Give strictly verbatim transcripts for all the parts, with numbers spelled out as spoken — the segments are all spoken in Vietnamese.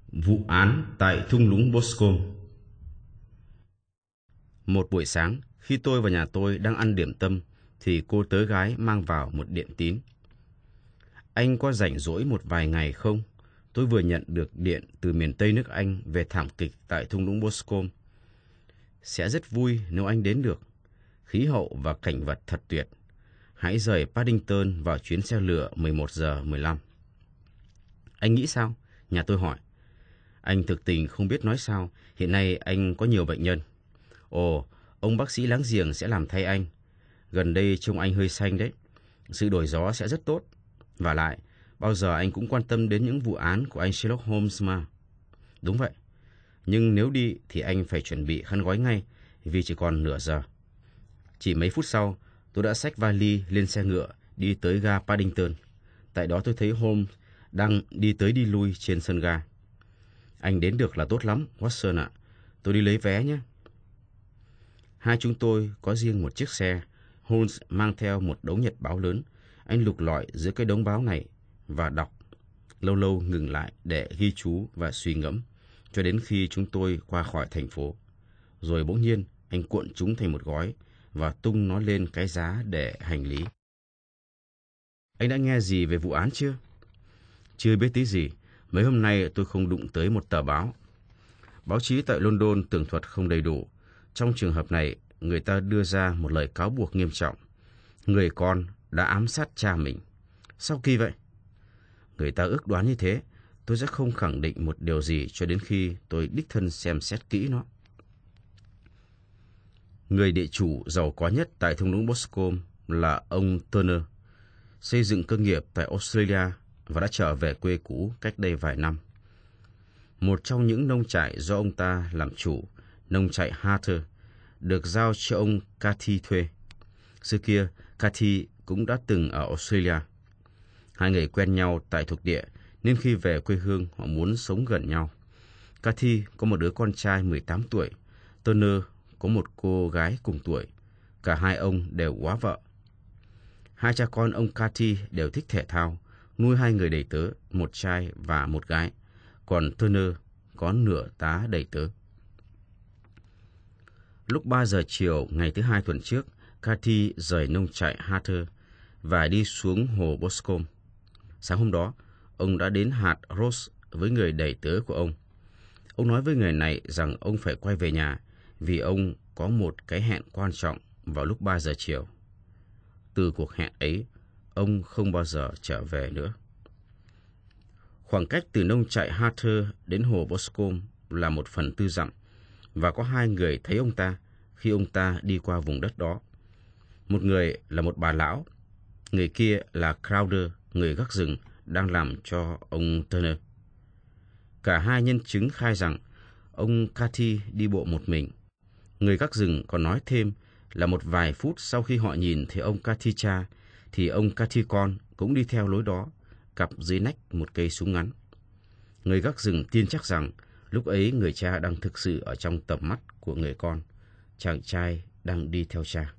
Vụ án tại thung lũng Boscombe. Một buổi sáng, khi tôi và nhà tôi đang ăn điểm tâm, thì cô tớ gái mang vào một điện tín. Anh có rảnh rỗi một vài ngày không? Tôi vừa nhận được điện từ miền Tây nước Anh về thảm kịch tại thung lũng Boscombe. Sẽ rất vui nếu anh đến được. Khí hậu và cảnh vật thật tuyệt. Hãy rời Paddington vào chuyến xe lửa mười một giờ mười lăm. Anh nghĩ sao? Nhà tôi hỏi. Anh thực tình không biết nói sao. Hiện nay anh có nhiều bệnh nhân. Ồ, ông bác sĩ láng giềng sẽ làm thay anh. Gần đây trông anh hơi xanh đấy. Sự đổi gió sẽ rất tốt. Và lại, bao giờ anh cũng quan tâm đến những vụ án của anh Sherlock Holmes mà. Đúng vậy. Nhưng nếu đi thì anh phải chuẩn bị khăn gói ngay, vì chỉ còn nửa giờ. Chỉ mấy phút sau, tôi đã xách vali lên xe ngựa đi tới ga Paddington. Tại đó tôi thấy Holmes đang đi tới đi lui trên sân ga. Anh đến được là tốt lắm, Watson ạ. Tôi đi lấy vé nhé. Hai chúng tôi có riêng một chiếc xe. Holmes mang theo một đống nhật báo lớn. Anh lục lọi giữa cái đống báo này và đọc. Lâu lâu ngừng lại để ghi chú và suy ngẫm, cho đến khi chúng tôi qua khỏi thành phố. Rồi bỗng nhiên, anh cuộn chúng thành một gói và tung nó lên cái giá để hành lý. Anh đã nghe gì về vụ án chưa? Chưa biết tí gì. Mấy hôm nay tôi không đụng tới một tờ báo. Báo chí tại London tường thuật không đầy đủ. Trong trường hợp này, người ta đưa ra một lời cáo buộc nghiêm trọng. Người con đã ám sát cha mình. Sao kỳ vậy? Người ta ước đoán như thế. Tôi sẽ không khẳng định một điều gì cho đến khi tôi đích thân xem xét kỹ nó. Người địa chủ giàu có nhất tại thung lũng Boscombe là ông Turner, xây dựng cơ nghiệp tại Australia và đã trở về quê cũ cách đây vài năm. Một trong những nông trại do ông ta làm chủ, nông trại Harter, được giao cho ông Cathy thuê. Xưa kia, Cathy cũng đã từng ở Australia. Hai người quen nhau tại thuộc địa, nên khi về quê hương họ muốn sống gần nhau. Cathy có một đứa con trai mười tám tuổi, Turner có một cô gái cùng tuổi. Cả hai ông đều góa vợ. Hai cha con ông Cathy đều thích thể thao, nuôi hai người đầy tớ, một trai và một gái. Còn Turner có nửa tá đầy tớ. Lúc ba giờ chiều ngày thứ hai tuần trước, Cathy rời nông trại Harter và đi xuống hồ Boscombe. Sáng hôm đó, ông đã đến hạt Ross với người đầy tớ của ông. Ông nói với người này rằng ông phải quay về nhà vì ông có một cái hẹn quan trọng vào lúc ba giờ chiều. Từ cuộc hẹn ấy, ông không bao giờ trở về nữa. Khoảng cách từ nông trại Harter đến hồ Boscombe là một phần tư dặm, và có hai người thấy ông ta khi ông ta đi qua vùng đất đó. Một người là một bà lão, người kia là Crowder, người gác rừng đang làm cho ông Turner. Cả hai nhân chứng khai rằng ông Cathy đi bộ một mình. Người gác rừng còn nói thêm là một vài phút sau khi họ nhìn thấy ông Cathy cha, thì ông Cathy con cũng đi theo lối đó, cặp dưới nách một cây súng ngắn. Người gác rừng tin chắc rằng lúc ấy người cha đang thực sự ở trong tầm mắt của người con. Chàng trai đang đi theo cha.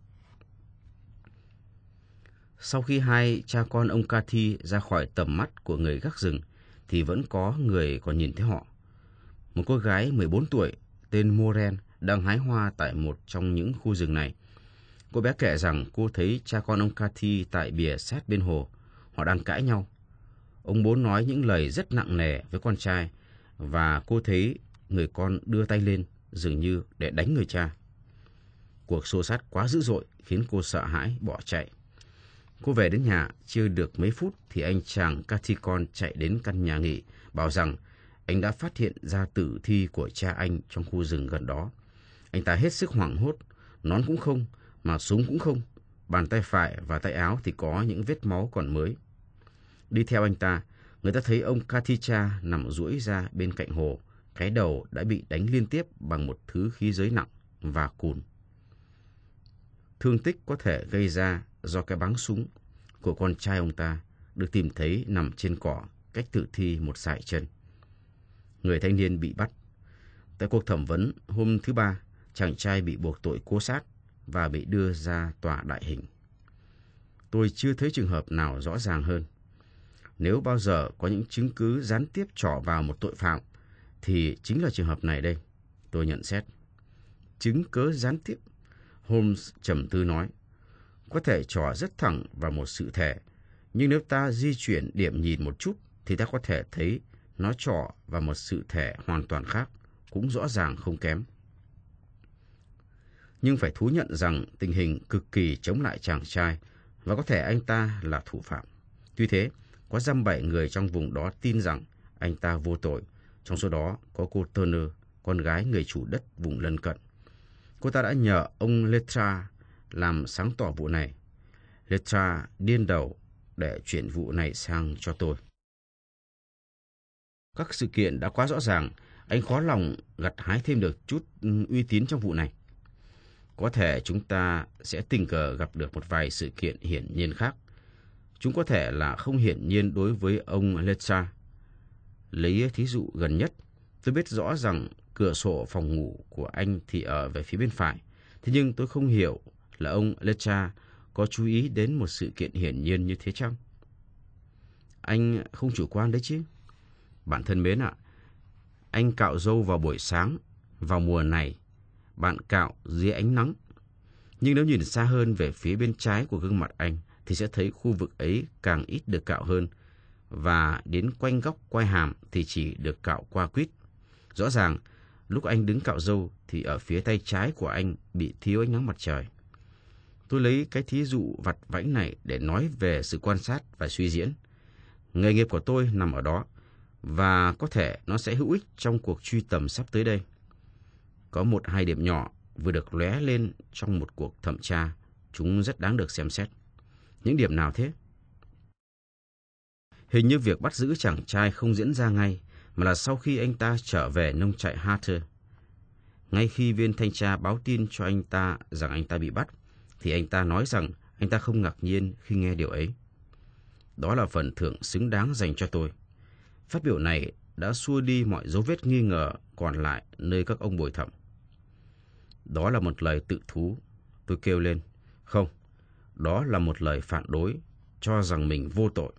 Sau khi hai cha con ông Cathy ra khỏi tầm mắt của người gác rừng, thì vẫn có người còn nhìn thấy họ. Một cô gái mười bốn tuổi tên Moran đang hái hoa tại một trong những khu rừng này. Cô bé kể rằng cô thấy cha con ông Cathy tại bìa sát bên hồ. Họ đang cãi nhau. Ông bố nói những lời rất nặng nề với con trai, và cô thấy người con đưa tay lên dường như để đánh người cha. Cuộc xô xát quá dữ dội khiến cô sợ hãi bỏ chạy. Cô về đến nhà chưa được mấy phút thì anh chàng Cathy con chạy đến căn nhà nghỉ, bảo rằng anh đã phát hiện ra tử thi của cha anh trong khu rừng gần đó. Anh ta hết sức hoảng hốt, nón cũng không, mà súng cũng không. Bàn tay phải và tay áo thì có những vết máu còn mới. Đi theo anh ta, người ta thấy ông Cathy cha nằm duỗi ra bên cạnh hồ, cái đầu đã bị đánh liên tiếp bằng một thứ khí giới nặng và cùn. Thương tích có thể gây ra do cái báng súng của con trai ông ta được tìm thấy nằm trên cỏ cách tử thi một sải chân. Người thanh niên bị bắt. Tại cuộc thẩm vấn hôm thứ ba, chàng trai bị buộc tội cố sát và bị đưa ra tòa đại hình. Tôi chưa thấy trường hợp nào rõ ràng hơn. Nếu bao giờ có những chứng cứ gián tiếp trỏ vào một tội phạm, thì chính là trường hợp này đây, tôi nhận xét. Chứng cớ gián tiếp, Holmes trầm tư nói. Có thể trỏ rất thẳng vào một sự thể, nhưng nếu ta di chuyển điểm nhìn một chút thì ta có thể thấy nó trỏ vào một sự thể hoàn toàn khác, cũng rõ ràng không kém. Nhưng phải thú nhận rằng tình hình cực kỳ chống lại chàng trai và có thể anh ta là thủ phạm. Tuy thế, có dăm bảy người trong vùng đó tin rằng anh ta vô tội, trong số đó có cô Turner, con gái người chủ đất vùng lân cận. Cô ta đã nhờ ông Letras làm sáng tỏ vụ này. Letras điên đầu để chuyển vụ này sang cho tôi. Các sự kiện đã quá rõ ràng, anh khó lòng gặt hái thêm được chút uy tín trong vụ này. Có thể chúng ta sẽ tình cờ gặp được một vài sự kiện hiển nhiên khác. Chúng có thể là không hiển nhiên đối với ông Letras. Lấy thí dụ gần nhất, tôi biết rõ rằng cửa sổ phòng ngủ của anh thì ở về phía bên phải. Thế nhưng tôi không hiểu là ông Letras có chú ý đến một sự kiện hiển nhiên như thế chăng? Anh không chủ quan đấy chứ? Bạn thân mến ạ, anh cạo râu vào buổi sáng, vào mùa này, bạn cạo dưới ánh nắng. Nhưng nếu nhìn xa hơn về phía bên trái của gương mặt anh, thì sẽ thấy khu vực ấy càng ít được cạo hơn, và đến quanh góc quai hàm thì chỉ được cạo qua quýt. Rõ ràng, lúc anh đứng cạo râu thì ở phía tay trái của anh bị thiếu ánh nắng mặt trời. Tôi lấy cái thí dụ vặt vãnh này để nói về sự quan sát và suy diễn. Nghề nghiệp của tôi nằm ở đó, và có thể nó sẽ hữu ích trong cuộc truy tầm sắp tới đây. Có một hai điểm nhỏ vừa được lóe lên trong một cuộc thẩm tra. Chúng rất đáng được xem xét. Những điểm nào thế? Hình như việc bắt giữ chàng trai không diễn ra ngay, mà là sau khi anh ta trở về nông trại Hatter. Ngay khi viên thanh tra báo tin cho anh ta rằng anh ta bị bắt, thì anh ta nói rằng anh ta không ngạc nhiên khi nghe điều ấy. Đó là phần thưởng xứng đáng dành cho tôi. Phát biểu này đã xua đi mọi dấu vết nghi ngờ còn lại nơi các ông bồi thẩm. Đó là một lời tự thú, tôi kêu lên. Không, đó là một lời phản đối, cho rằng mình vô tội.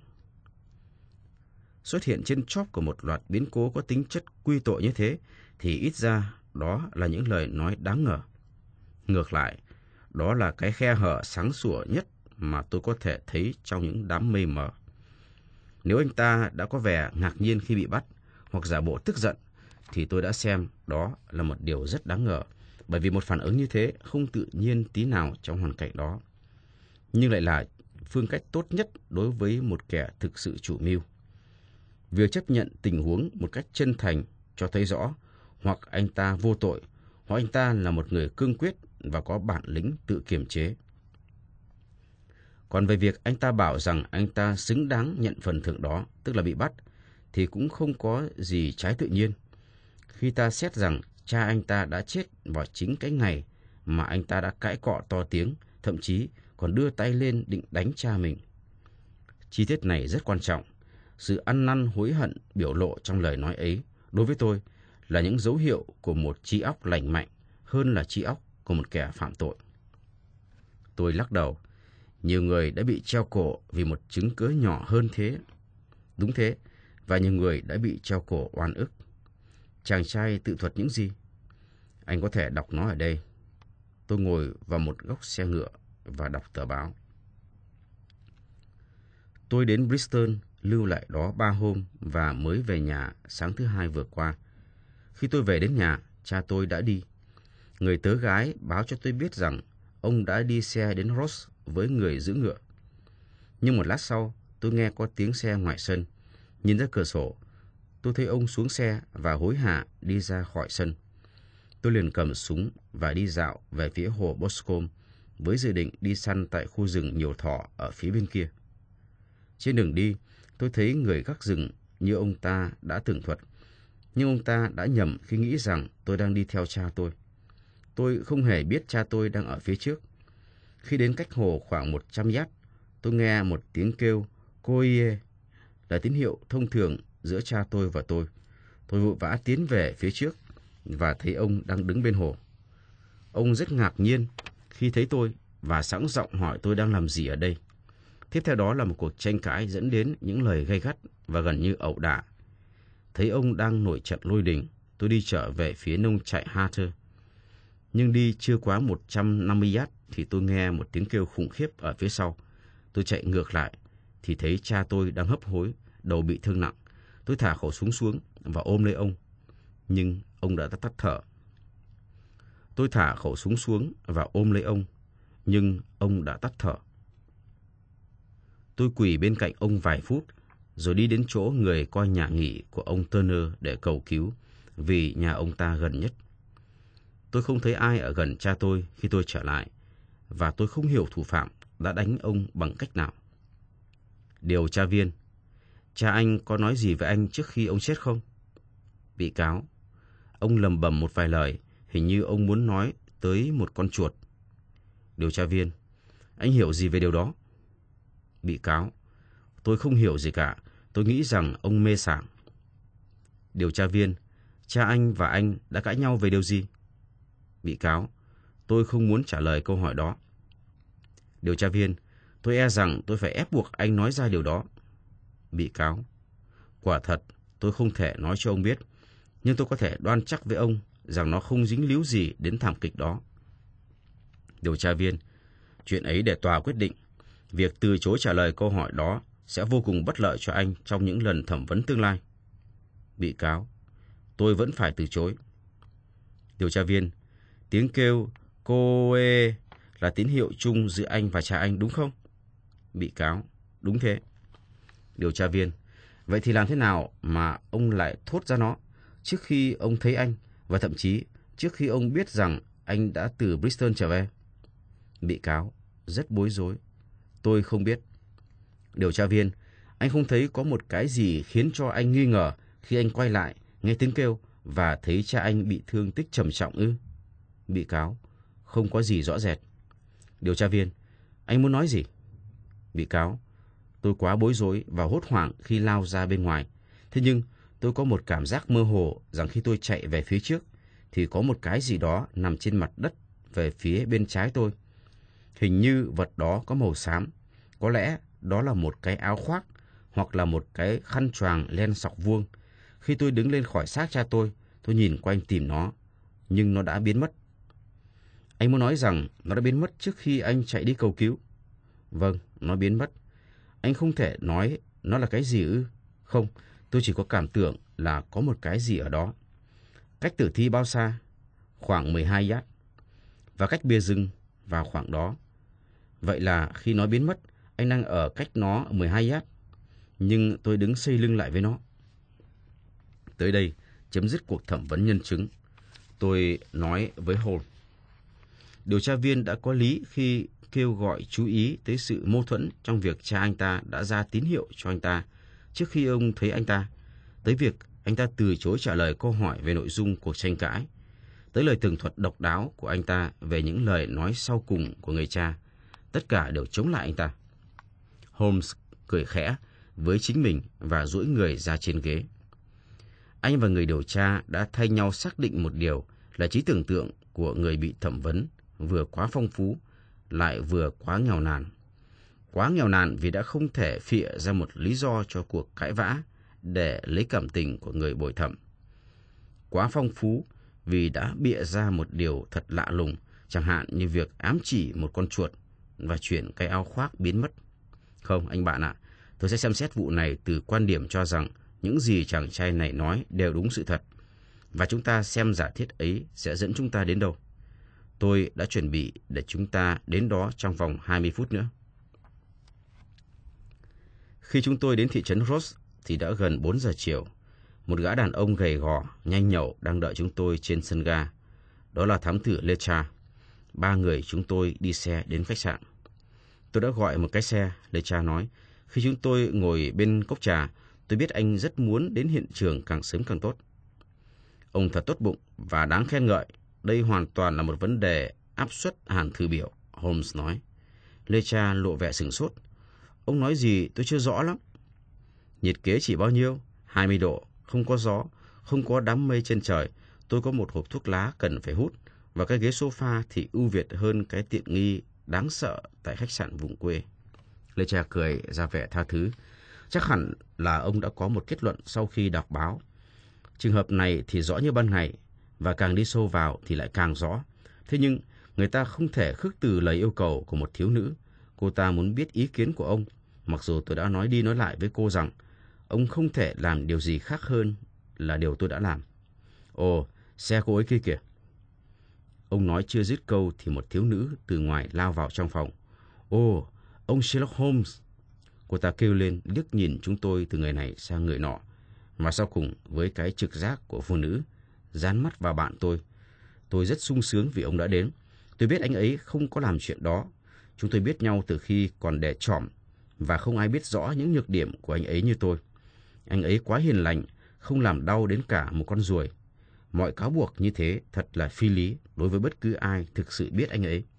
Xuất hiện trên chóp của một loạt biến cố có tính chất quy tội như thế, thì ít ra đó là những lời nói đáng ngờ. Ngược lại, đó là cái khe hở sáng sủa nhất mà tôi có thể thấy trong những đám mây mờ. Nếu anh ta đã có vẻ ngạc nhiên khi bị bắt, hoặc giả bộ tức giận, thì tôi đã xem đó là một điều rất đáng ngờ, bởi vì một phản ứng như thế không tự nhiên tí nào trong hoàn cảnh đó, nhưng lại là phương cách tốt nhất đối với một kẻ thực sự chủ mưu. Việc chấp nhận tình huống một cách chân thành cho thấy rõ hoặc anh ta vô tội, hoặc anh ta là một người cương quyết và có bản lĩnh tự kiềm chế. Còn về việc anh ta bảo rằng anh ta xứng đáng nhận phần thưởng đó, tức là bị bắt, thì cũng không có gì trái tự nhiên. Khi ta xét rằng cha anh ta đã chết vào chính cái ngày mà anh ta đã cãi cọ to tiếng, thậm chí còn đưa tay lên định đánh cha mình. Chi tiết này rất quan trọng. Sự ăn năn hối hận biểu lộ trong lời nói ấy, đối với tôi, là những dấu hiệu của một trí óc lành mạnh hơn là trí óc của một kẻ phạm tội. Tôi lắc đầu. Nhiều người đã bị treo cổ vì một chứng cớ nhỏ hơn thế. Đúng thế, và nhiều người đã bị treo cổ oan ức. Chàng trai tự thuật những gì? Anh có thể đọc nó ở đây. Tôi ngồi vào một góc xe ngựa và đọc tờ báo. Tôi đến Bristol, lưu lại đó ba hôm và mới về nhà sáng thứ hai vừa qua. Khi tôi về đến nhà, cha tôi đã đi. Người tớ gái báo cho tôi biết rằng ông đã đi xe đến Ross với người giữ ngựa. Nhưng một lát sau, tôi nghe có tiếng xe ngoài sân. Nhìn ra cửa sổ, tôi thấy ông xuống xe và hối hả đi ra khỏi sân. Tôi liền cầm súng và đi dạo về phía hồ Boscombe với dự định đi săn tại khu rừng nhiều thỏ ở phía bên kia. Trên đường đi, tôi thấy người gác rừng như ông ta đã tường thuật, nhưng ông ta đã nhầm khi nghĩ rằng tôi đang đi theo cha tôi. Tôi không hề biết cha tôi đang ở phía trước. Khi đến cách hồ khoảng một trăm yard, tôi nghe một tiếng kêu "Coie", là tín hiệu thông thường giữa cha tôi và tôi. Tôi vội vã tiến về phía trước và thấy ông đang đứng bên hồ. Ông rất ngạc nhiên khi thấy tôi và sẵn giọng hỏi tôi đang làm gì ở đây. Tiếp theo đó là một cuộc tranh cãi dẫn đến những lời gay gắt và gần như ẩu đả. Thấy ông đang nổi trận lôi đình, tôi đi trở về phía nông trại Harter. Nhưng đi chưa quá một trăm năm mươi yard thì tôi nghe một tiếng kêu khủng khiếp ở phía sau. Tôi chạy ngược lại thì thấy cha tôi đang hấp hối, đầu bị thương nặng. Tôi thả khẩu súng xuống và ôm lấy ông, nhưng ông đã tắt thở. Tôi thả khẩu súng xuống và ôm lấy ông, nhưng ông đã tắt thở. Tôi quỳ bên cạnh ông vài phút, rồi đi đến chỗ người coi nhà nghỉ của ông Turner để cầu cứu, vì nhà ông ta gần nhất. Tôi không thấy ai ở gần cha tôi khi tôi trở lại, và tôi không hiểu thủ phạm đã đánh ông bằng cách nào. Điều tra viên: cha anh có nói gì với anh trước khi ông chết không? Bị cáo: ông lầm bầm một vài lời, hình như ông muốn nói tới một con chuột. Điều tra viên: anh hiểu gì về điều đó? Bị cáo: tôi không hiểu gì cả, tôi nghĩ rằng ông mê sảng. Điều tra viên: cha anh và anh đã cãi nhau về điều gì? Bị cáo: tôi không muốn trả lời câu hỏi đó. Điều tra viên: tôi e rằng tôi phải ép buộc anh nói ra điều đó. Bị cáo: quả thật, tôi không thể nói cho ông biết, nhưng tôi có thể đoan chắc với ông rằng nó không dính líu gì đến thảm kịch đó. Điều tra viên: chuyện ấy để tòa quyết định. Việc từ chối trả lời câu hỏi đó sẽ vô cùng bất lợi cho anh trong những lần thẩm vấn tương lai. Bị cáo: tôi vẫn phải từ chối. Điều tra viên: tiếng kêu cô ê là tín hiệu chung giữa anh và cha anh đúng không? Bị cáo: đúng thế. Điều tra viên: vậy thì làm thế nào mà ông lại thốt ra nó trước khi ông thấy anh, và thậm chí trước khi ông biết rằng anh đã từ Bristol trở về? Bị cáo: rất bối rối. Tôi không biết. Điều tra viên: anh không thấy có một cái gì khiến cho anh nghi ngờ khi anh quay lại, nghe tiếng kêu và thấy cha anh bị thương tích trầm trọng ư? Bị cáo: không có gì rõ rệt. Điều tra viên: anh muốn nói gì? Bị cáo: tôi quá bối rối và hốt hoảng khi lao ra bên ngoài. Thế nhưng tôi có một cảm giác mơ hồ rằng khi tôi chạy về phía trước thì có một cái gì đó nằm trên mặt đất về phía bên trái tôi. Hình như vật đó có màu xám. Có lẽ đó là một cái áo khoác hoặc là một cái khăn choàng len sọc vuông. Khi tôi đứng lên khỏi xác cha tôi, tôi nhìn quanh tìm nó, nhưng nó đã biến mất. Anh muốn nói rằng nó đã biến mất trước khi anh chạy đi cầu cứu? Vâng, nó biến mất. Anh không thể nói nó là cái gì ư? Không, tôi chỉ có cảm tưởng là có một cái gì ở đó. Cách tử thi bao xa? Khoảng mười hai yard. Và cách bia rừng vào khoảng đó. Vậy là khi nó biến mất, anh đang ở cách nó mười hai yard. Nhưng tôi đứng xây lưng lại với nó. Tới đây, chấm dứt cuộc thẩm vấn nhân chứng. Tôi nói với Holmes. Điều tra viên đã có lý khi kêu gọi chú ý tới sự mâu thuẫn trong việc cha anh ta đã ra tín hiệu cho anh ta trước khi ông thấy anh ta, tới việc anh ta từ chối trả lời câu hỏi về nội dung cuộc tranh cãi, tới lời tường thuật độc đáo của anh ta về những lời nói sau cùng của người cha. Tất cả đều chống lại anh ta. Holmes cười khẽ với chính mình và duỗi người ra trên ghế. Anh và người điều tra đã thay nhau xác định một điều là trí tưởng tượng của người bị thẩm vấn vừa quá phong phú, lại vừa quá nghèo nàn. Quá nghèo nàn vì đã không thể phịa ra một lý do cho cuộc cãi vã để lấy cảm tình của người bồi thẩm. Quá phong phú vì đã bịa ra một điều thật lạ lùng, chẳng hạn như việc ám chỉ một con chuột và chuyển cái áo khoác biến mất. Không, anh bạn ạ, tôi sẽ xem xét vụ này từ quan điểm cho rằng những gì chàng trai này nói đều đúng sự thật, và chúng ta xem giả thiết ấy sẽ dẫn chúng ta đến đâu. Tôi đã chuẩn bị để chúng ta đến đó trong vòng hai mươi phút nữa. Khi chúng tôi đến thị trấn Ross thì đã gần bốn giờ chiều. Một gã đàn ông gầy gò, nhanh nhẩu đang đợi chúng tôi trên sân ga. Đó là thám tử Lecha. Ba người chúng tôi đi xe đến khách sạn. Tôi đã gọi một cái xe, Lecha nói. Khi chúng tôi ngồi bên cốc trà, tôi biết anh rất muốn đến hiện trường càng sớm càng tốt. Ông thật tốt bụng và đáng khen ngợi. Đây hoàn toàn là một vấn đề áp suất hàn thư biểu, Holmes nói. Lecha lộ vẻ sửng sốt. Ông nói gì tôi chưa rõ lắm. Nhiệt kế chỉ bao nhiêu? hai mươi độ, không có gió, không có đám mây trên trời. Tôi có một hộp thuốc lá cần phải hút, và cái ghế sofa thì ưu việt hơn cái tiện nghi đáng sợ tại khách sạn vùng quê. Lecha cười ra vẻ tha thứ. Chắc hẳn là ông đã có một kết luận sau khi đọc báo. Trường hợp này thì rõ như ban ngày, và càng đi sâu vào thì lại càng rõ. Thế nhưng, người ta không thể khước từ lời yêu cầu của một thiếu nữ. Cô ta muốn biết ý kiến của ông, mặc dù tôi đã nói đi nói lại với cô rằng ông không thể làm điều gì khác hơn là điều tôi đã làm. Ồ, xe cô ấy kia kìa. Ông nói chưa dứt câu thì một thiếu nữ từ ngoài lao vào trong phòng. Ồ, ông Sherlock Holmes. Cô ta kêu lên, liếc nhìn chúng tôi từ người này sang người nọ. Và sau cùng, với cái trực giác của phụ nữ, dán mắt vào bạn tôi. Tôi rất sung sướng vì ông đã đến. Tôi biết anh ấy không có làm chuyện đó. Chúng tôi biết nhau từ khi còn đẻ trỏm, và không ai biết rõ những nhược điểm của anh ấy như tôi. Anh ấy quá hiền lành, không làm đau đến cả một con ruồi. Mọi cáo buộc như thế thật là phi lý đối với bất cứ ai thực sự biết anh ấy.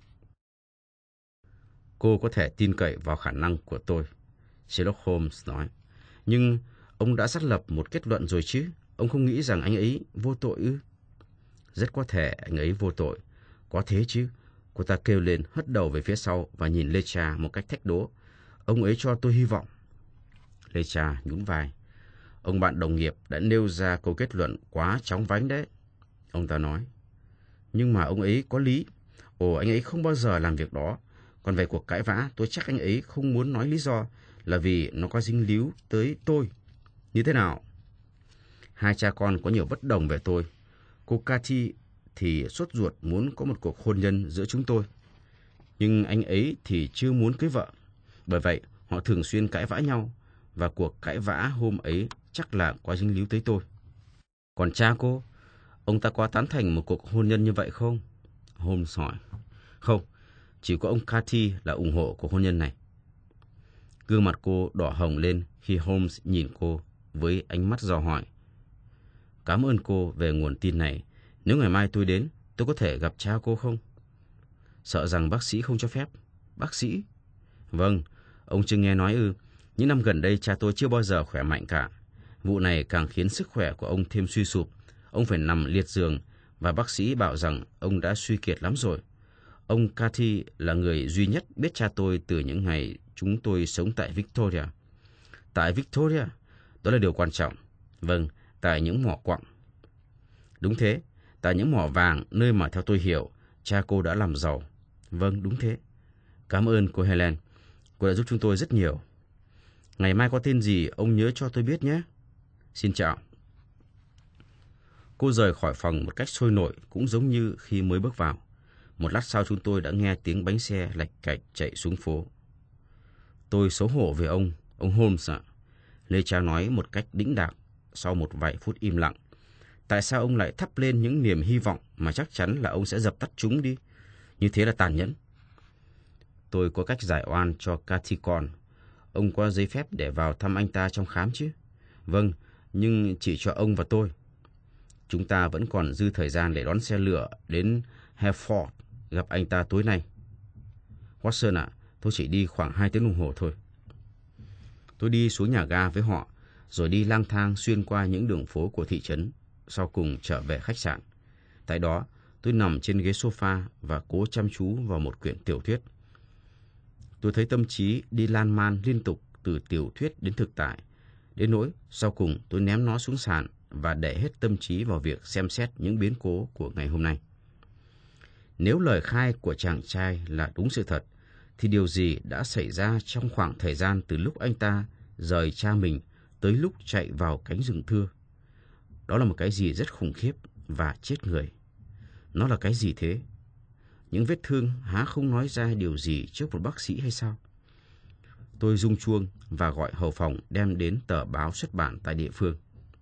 Cô có thể tin cậy vào khả năng của tôi, Sherlock Holmes nói. Nhưng ông đã xác lập một kết luận rồi chứ? Ông không nghĩ rằng anh ấy vô tội ư? Rất có thể anh ấy vô tội. Có thế chứ? Cô ta kêu lên, hất đầu về phía sau và nhìn Lê Cha một cách thách đố. Ông ấy cho tôi hy vọng. Lê Cha nhún vai. Ông bạn đồng nghiệp đã nêu ra câu kết luận quá chóng vánh đấy. Ông ta nói. Nhưng mà ông ấy có lý. Ồ, anh ấy không bao giờ làm việc đó. Còn về cuộc cãi vã, tôi chắc anh ấy không muốn nói lý do là vì nó có dính líu tới tôi. Như thế nào? Hai cha con có nhiều bất đồng về tôi. Cô Cathy thì sốt ruột muốn có một cuộc hôn nhân giữa chúng tôi. Nhưng anh ấy thì chưa muốn cưới vợ. Bởi vậy, họ thường xuyên cãi vã nhau. Và cuộc cãi vã hôm ấy chắc là có dính líu tới tôi. Còn cha cô, ông ta có tán thành một cuộc hôn nhân như vậy không? Holmes hỏi. Không, chỉ có ông Cathy là ủng hộ cuộc hôn nhân này. Gương mặt cô đỏ hồng lên khi Holmes nhìn cô với ánh mắt dò hỏi. Cảm ơn cô về nguồn tin này. Nếu ngày mai tôi đến, tôi có thể gặp cha cô không? Sợ rằng bác sĩ không cho phép. Bác sĩ? Vâng, ông chưa nghe nói ư. Những năm gần đây cha tôi chưa bao giờ khỏe mạnh cả. Vụ này càng khiến sức khỏe của ông thêm suy sụp. Ông phải nằm liệt giường và bác sĩ bảo rằng ông đã suy kiệt lắm rồi. Ông Cathy là người duy nhất biết cha tôi từ những ngày chúng tôi sống tại Victoria. Tại Victoria? Đó là điều quan trọng. Vâng, tại những mỏ quặng. Đúng thế, tại những mỏ vàng, nơi mà theo tôi hiểu, cha cô đã làm giàu. Vâng, đúng thế. Cảm ơn cô Helen. Cô đã giúp chúng tôi rất nhiều. Ngày mai có tin gì, ông nhớ cho tôi biết nhé. Xin chào. Cô rời khỏi phòng một cách sôi nổi, cũng giống như khi mới bước vào. Một lát sau chúng tôi đã nghe tiếng bánh xe lạch cạch chạy xuống phố. Tôi xấu hổ về ông, ông Holmes ạ. Lê Cha nói một cách đĩnh đạc sau một vài phút im lặng. Tại sao ông lại thắp lên những niềm hy vọng mà chắc chắn là ông sẽ dập tắt chúng đi? Như thế là tàn nhẫn. Tôi có cách giải oan cho Cathy con. Ông có giấy phép để vào thăm anh ta trong khám chứ? Vâng, nhưng chỉ cho ông và tôi. Chúng ta vẫn còn dư thời gian để đón xe lửa đến Hereford gặp anh ta tối nay. Watson ạ, à, tôi chỉ đi khoảng hai tiếng đồng hồ thôi. Tôi đi xuống nhà ga với họ, rồi đi lang thang xuyên qua những đường phố của thị trấn, sau cùng trở về khách sạn. Tại đó, tôi nằm trên ghế sofa và cố chăm chú vào một quyển tiểu thuyết. Tôi thấy tâm trí đi lan man liên tục từ tiểu thuyết đến thực tại. Đến nỗi, sau cùng tôi ném nó xuống sàn và để hết tâm trí vào việc xem xét những biến cố của ngày hôm nay. Nếu lời khai của chàng trai là đúng sự thật, thì điều gì đã xảy ra trong khoảng thời gian từ lúc anh ta rời cha mình tới lúc chạy vào cánh rừng thưa? Đó là một cái gì rất khủng khiếp và chết người. Nó là cái gì thế? Những vết thương há không nói ra điều gì trước một bác sĩ hay sao? Tôi rung chuông và gọi hầu phòng đem đến tờ báo xuất bản tại địa phương.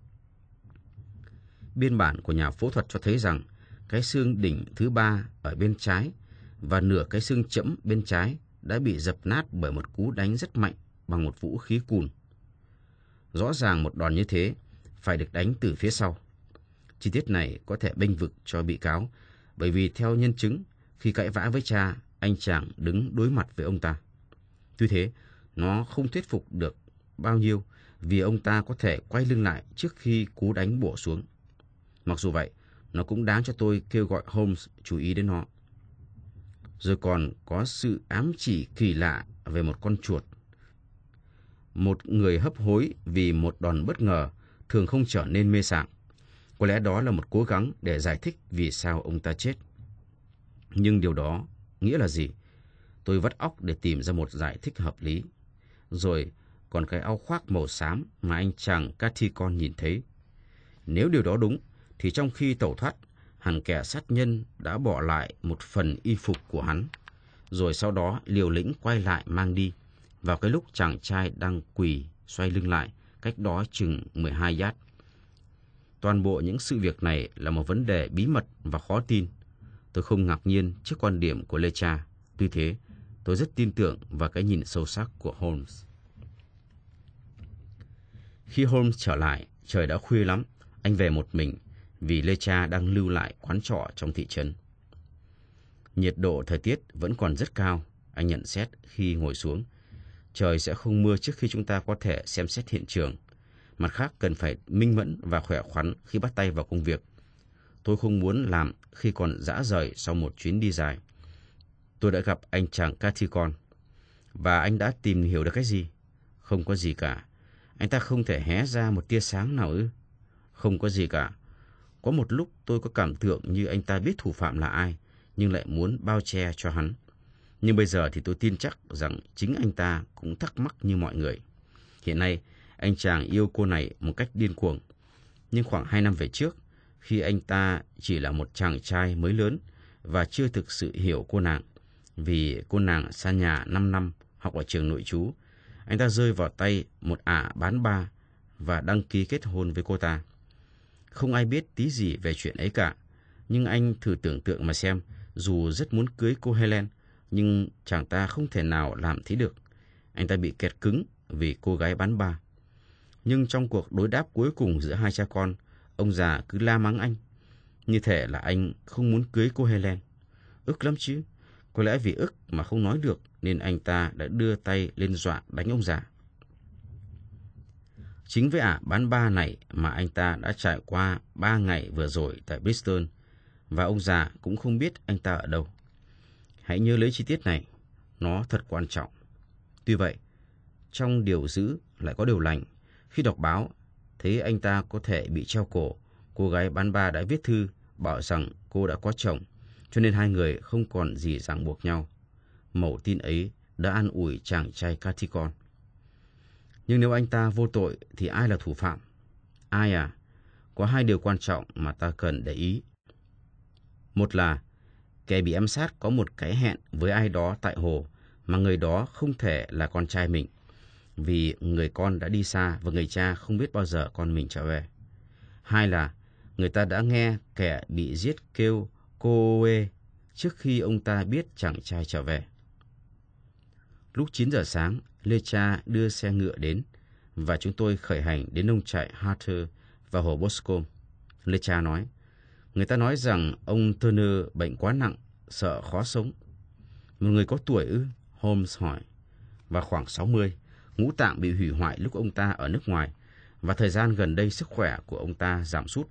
Biên bản của nhà phẫu thuật cho thấy rằng cái xương đỉnh thứ ba ở bên trái và nửa cái xương chẫm bên trái đã bị dập nát bởi một cú đánh rất mạnh bằng một vũ khí cùn. Rõ ràng một đòn như thế phải được đánh từ phía sau. Chi tiết này có thể bênh vực cho bị cáo, bởi vì theo nhân chứng, khi cãi vã với cha, anh chàng đứng đối mặt với ông ta. Tuy thế, nó không thuyết phục được bao nhiêu vì ông ta có thể quay lưng lại trước khi cú đánh bổ xuống. Mặc dù vậy, nó cũng đáng cho tôi kêu gọi Holmes chú ý đến nó. Rồi còn có sự ám chỉ kỳ lạ về một con chuột. Một người hấp hối vì một đòn bất ngờ thường không trở nên mê sảng. Có lẽ đó là một cố gắng để giải thích vì sao ông ta chết. Nhưng điều đó nghĩa là gì? Tôi vắt óc để tìm ra một giải thích hợp lý. Rồi còn cái áo khoác màu xám mà anh chàng Cathicon nhìn thấy. Nếu điều đó đúng, thì trong khi tẩu thoát, hẳn kẻ sát nhân đã bỏ lại một phần y phục của hắn, rồi sau đó liều lĩnh quay lại mang đi, vào cái lúc chàng trai đang quỳ xoay lưng lại, cách đó chừng mười hai yard. Toàn bộ những sự việc này là một vấn đề bí mật và khó tin. Tôi không ngạc nhiên trước quan điểm của Lecha. Tuy thế, tôi rất tin tưởng vào cái nhìn sâu sắc của Holmes. Khi Holmes trở lại, trời đã khuya lắm. Anh về một mình vì Lecha đang lưu lại quán trọ trong thị trấn. Nhiệt độ thời tiết vẫn còn rất cao, anh nhận xét khi ngồi xuống. Trời sẽ không mưa trước khi chúng ta có thể xem xét hiện trường. Mặt khác, cần phải minh mẫn và khỏe khoắn khi bắt tay vào công việc. Tôi không muốn làm khi còn rã rời sau một chuyến đi dài. Tôi đã gặp anh chàng Cathicon. Và anh đã tìm hiểu được cái gì? Không có gì cả. Anh ta không thể hé ra một tia sáng nào ư? Không có gì cả. Có một lúc tôi có cảm tưởng như anh ta biết thủ phạm là ai, nhưng lại muốn bao che cho hắn. Nhưng bây giờ thì tôi tin chắc rằng chính anh ta cũng thắc mắc như mọi người. Hiện nay, anh chàng yêu cô này một cách điên cuồng. Nhưng khoảng hai năm về trước, khi anh ta chỉ là một chàng trai mới lớn và chưa thực sự hiểu cô nàng, vì cô nàng xa nhà năm năm học ở trường nội trú, anh ta rơi vào tay một ả bán ba và đăng ký kết hôn với cô ta. Không ai biết tí gì về chuyện ấy cả, nhưng anh thử tưởng tượng mà xem, dù rất muốn cưới cô Helen, nhưng chàng ta không thể nào làm thế được. Anh ta bị kẹt cứng vì cô gái bán ba. Nhưng trong cuộc đối đáp cuối cùng giữa hai cha con, ông già cứ la mắng anh, như thể là anh không muốn cưới cô Helen. Ức lắm chứ. Có lẽ vì ức mà không nói được nên anh ta đã đưa tay lên dọa đánh ông già. Chính với ả bán ba này mà anh ta đã trải qua ba ngày vừa rồi tại Bristol, và ông già cũng không biết anh ta ở đâu. Hãy nhớ lấy chi tiết này, nó thật quan trọng. Tuy vậy, trong điều dữ lại có điều lành. Khi đọc báo, thấy anh ta có thể bị treo cổ, cô gái bán ba đã viết thư bảo rằng cô đã có chồng, cho nên hai người không còn gì ràng buộc nhau. Mẩu tin ấy đã an ủi chàng trai Cathicon. Nhưng nếu anh ta vô tội thì ai là thủ phạm? Ai à? Có hai điều quan trọng mà ta cần để ý. Một là kẻ bị ám sát có một cái hẹn với ai đó tại hồ mà người đó không thể là con trai mình, vì người con đã đi xa và người cha không biết bao giờ con mình trở về. Hai là người ta đã nghe kẻ bị giết kêu cô ê trước khi ông ta biết chàng trai trở về. Lúc chín giờ sáng, Lecha đưa xe ngựa đến và chúng tôi khởi hành đến nông trại Harter và hồ Boscombe. Lecha nói, người ta nói rằng ông Turner bệnh quá nặng, sợ khó sống. Một người có tuổi ư? Holmes hỏi. Và khoảng sáu mươi, ngũ tạng bị hủy hoại lúc ông ta ở nước ngoài, và thời gian gần đây sức khỏe của ông ta giảm sút.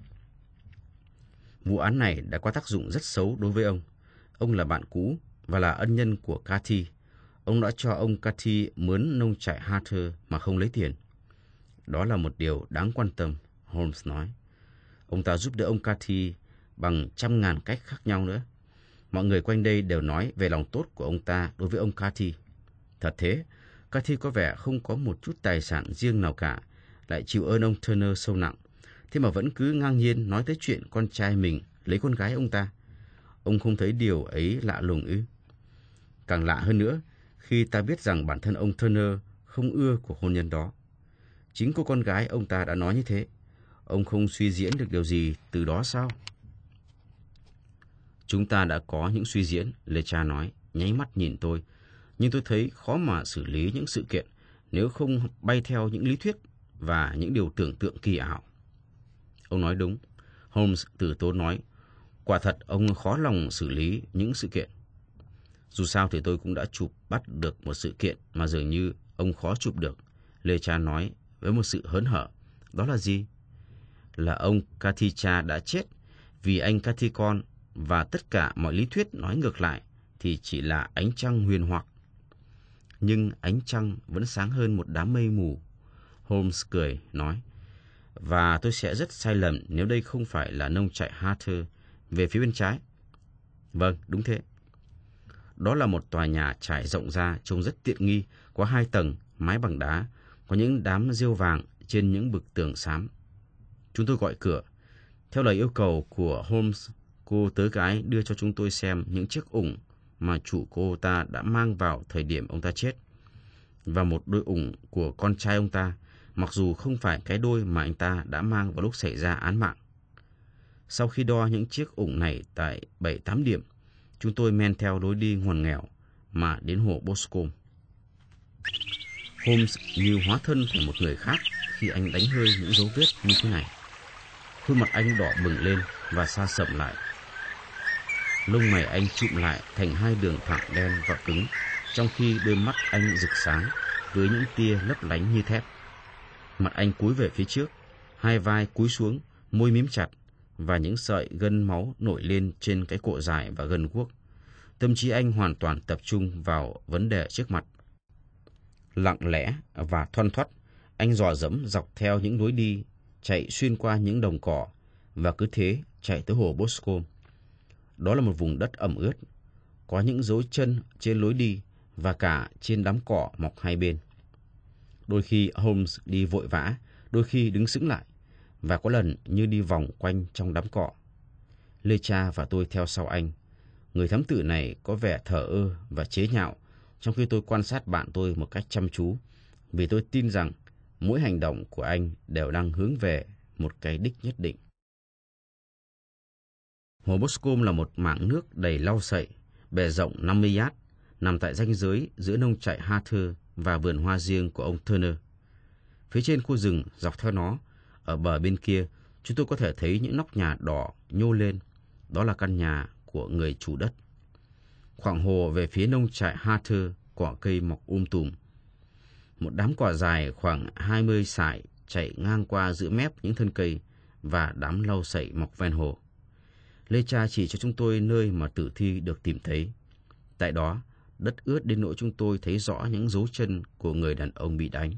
Vụ án này đã có tác dụng rất xấu đối với ông. Ông là bạn cũ và là ân nhân của Cathy. Ông đã cho ông Cathy mướn nông trại Harter mà không lấy tiền. Đó là một điều đáng quan tâm, Holmes nói. Ông ta giúp đỡ ông Cathy bằng trăm ngàn cách khác nhau nữa. Mọi người quanh đây đều nói về lòng tốt của ông ta đối với ông Cathy. Thật thế, Cathy có vẻ không có một chút tài sản riêng nào cả, lại chịu ơn ông Turner sâu nặng. Thế mà vẫn cứ ngang nhiên nói tới chuyện con trai mình lấy con gái ông ta. Ông không thấy điều ấy lạ lùng ư? Càng lạ hơn nữa, khi ta biết rằng bản thân ông Turner không ưa cuộc hôn nhân đó. Chính cô con gái ông ta đã nói như thế. Ông không suy diễn được điều gì từ đó sao? Chúng ta đã có những suy diễn, Lecha nói, nháy mắt nhìn tôi. Nhưng tôi thấy khó mà xử lý những sự kiện nếu không bay theo những lý thuyết và những điều tưởng tượng kỳ ảo. Ông nói đúng, Holmes từ tốn nói. Quả thật ông khó lòng xử lý những sự kiện. Dù sao thì tôi cũng đã chụp bắt được một sự kiện mà dường như ông khó chụp được, Lecha nói với một sự hớn hở. Đó là gì? Là ông Cathy-cha đã chết vì anh Cathicon, và tất cả mọi lý thuyết nói ngược lại thì chỉ là ánh trăng huyền hoặc. Nhưng ánh trăng vẫn sáng hơn một đám mây mù, Holmes cười nói. và tôi sẽ rất sai lầm nếu đây không phải là nông trại Harter về phía bên trái. Vâng, đúng thế. Đó là một tòa nhà trải rộng ra, trông rất tiện nghi, có hai tầng, mái bằng đá, có những đám rêu vàng trên những bức tường xám. Chúng tôi gọi cửa. Theo lời yêu cầu của Holmes, cô tớ gái đưa cho chúng tôi xem những chiếc ủng mà chủ cô ta đã mang vào thời điểm ông ta chết, và một đôi ủng của con trai ông ta, mặc dù không phải cái đôi mà anh ta đã mang vào lúc xảy ra án mạng. Sau khi đo những chiếc ủng này tại bảy tám điểm, chúng tôi men theo lối đi ngoằn nghèo mà đến hồ Boscombe. Holmes như hóa thân thành một người khác khi anh đánh hơi những dấu vết như thế này. Khuôn mặt anh đỏ bừng lên và sa sậm lại. Lông mày anh trụm lại thành hai đường thẳng đen và cứng, trong khi đôi mắt anh rực sáng với những tia lấp lánh như thép. Mặt anh cúi về phía trước, hai vai cúi xuống, môi mím chặt, và những sợi gân máu nổi lên trên cái cổ dài và gân guốc. Tâm trí anh hoàn toàn tập trung vào vấn đề trước mặt. Lặng lẽ và thoăn thoắt, anh dò dẫm dọc theo những lối đi, chạy xuyên qua những đồng cỏ, và cứ thế chạy tới hồ Boscombe. Đó là một vùng đất ẩm ướt, có những dấu chân trên lối đi và cả trên đám cỏ mọc hai bên. Đôi khi Holmes đi vội vã, đôi khi đứng sững lại, và có lần như đi vòng quanh trong đám cỏ. Lecha và tôi theo sau anh. Người thám tử này có vẻ thờ ơ và chế nhạo, trong khi tôi quan sát bạn tôi một cách chăm chú, vì tôi tin rằng mỗi hành động của anh đều đang hướng về một cái đích nhất định. Hồ Boscombe là một mảng nước đầy lau sậy, bề rộng năm mươi yard, nằm tại ranh giới giữa nông trại Harter và vườn hoa riêng của ông Turner. Phía trên khu rừng dọc theo nó, ở bờ bên kia, chúng tôi có thể thấy những nóc nhà đỏ nhô lên. Đó là căn nhà của người chủ đất. Khoảng hồ về phía nông trại Harter, cỏ cây mọc um tùm. Một đám cỏ dài khoảng hai mươi sải chạy ngang qua giữa mép những thân cây và đám lau sậy mọc ven hồ. Lê Cha chỉ cho chúng tôi nơi mà tử thi được tìm thấy. Tại đó, đất ướt đến nỗi chúng tôi thấy rõ những dấu chân của người đàn ông bị đánh.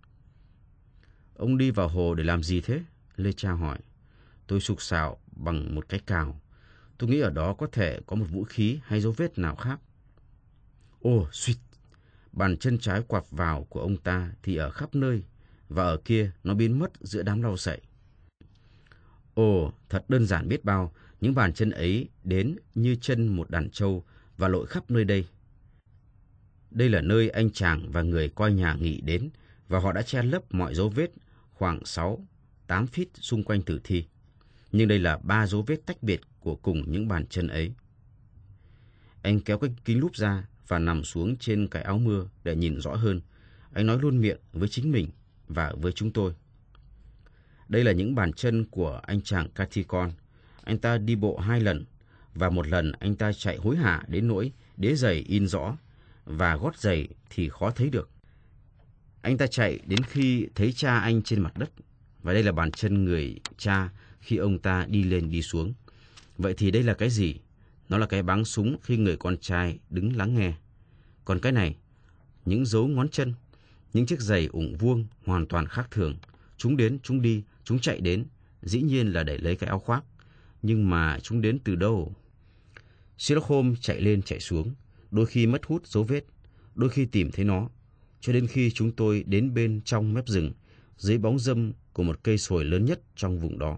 Ông đi vào hồ để làm gì thế? Lê Cha hỏi. Tôi sục sạo bằng một cái cào. Tôi nghĩ ở đó có thể có một vũ khí hay dấu vết nào khác. Ồ, suýt! Bàn chân trái quặp vào của ông ta thì ở khắp nơi, và ở kia nó biến mất giữa đám lau sậy. Ồ, thật đơn giản biết bao, những bàn chân ấy đến như chân một đàn trâu và lội khắp nơi đây. Đây là nơi anh chàng và người coi nhà nghỉ đến, và họ đã che lấp mọi dấu vết khoảng sáu, tám feet xung quanh tử thi. Nhưng đây là ba dấu vết tách biệt của cùng những bàn chân ấy. Anh kéo cái kính lúp ra và nằm xuống trên cái áo mưa để nhìn rõ hơn. Anh nói luôn miệng với chính mình và với chúng tôi. Đây là những bàn chân của anh chàng Caticon. Anh ta đi bộ hai lần, và một lần anh ta chạy hối hả đến nỗi đế giày in rõ, và gót giày thì khó thấy được. Anh ta chạy đến khi thấy cha anh trên mặt đất, và đây là bàn chân người cha khi ông ta đi lên đi xuống. Vậy thì đây là cái gì? Nó là cái báng súng khi người con trai đứng lắng nghe. Còn cái này, những dấu ngón chân, những chiếc giày ủng vuông hoàn toàn khác thường. Chúng đến, chúng đi, chúng chạy đến, dĩ nhiên là để lấy cái áo khoác. Nhưng mà chúng đến từ đâu? Sherlock Holmes chạy lên chạy xuống, đôi khi mất hút dấu vết, đôi khi tìm thấy nó, cho đến khi chúng tôi đến bên trong mép rừng, dưới bóng râm của một cây sồi lớn nhất trong vùng đó.